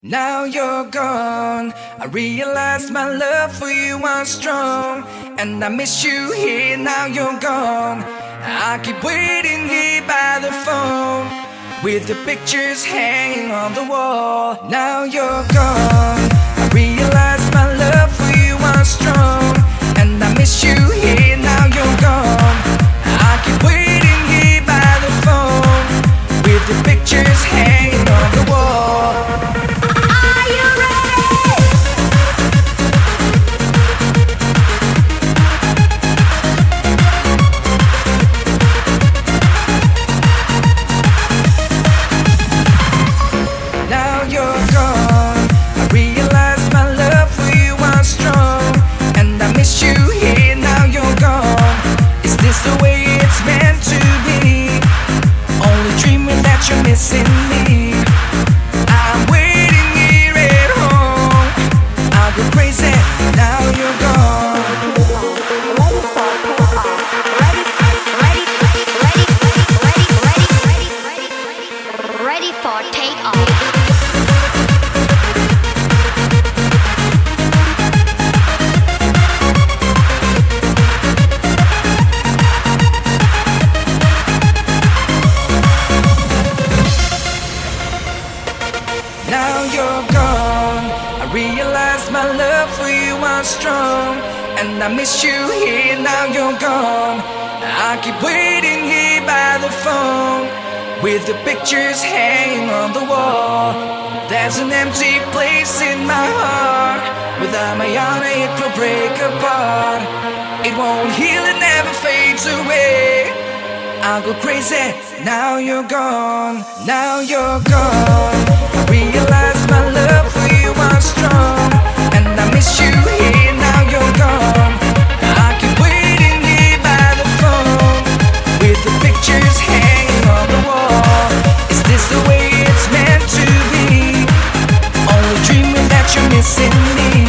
Now you're gone, I realize my love for you was strong, and I miss you here. Now you're gone, I keep waiting here by the phone, with the pictures hanging on the wall. Now you're gone, I realize my love for you was strong, and I miss you here. Now you're gone, I keep waiting here by the phone, with the pictures hanging on the wall. You're missing me. I'm waiting here at home. I'll go crazy. Now you're gone. Ready for takeoff. Now you're gone, I realize my love for you was strong, and I miss you here. Now you're gone, I keep waiting here by the phone, with the pictures hanging on the wall. There's an empty place in my heart. Without my honor it will break apart. It won't heal, it never fades away. I'll go crazy. Now you're gone, now you're gone. I realize my love for you was strong, and I miss you here. Now you're gone, I keep waiting here by the phone, with the pictures hanging on the wall. Is this the way it's meant to be? Only dreaming that you're missing me.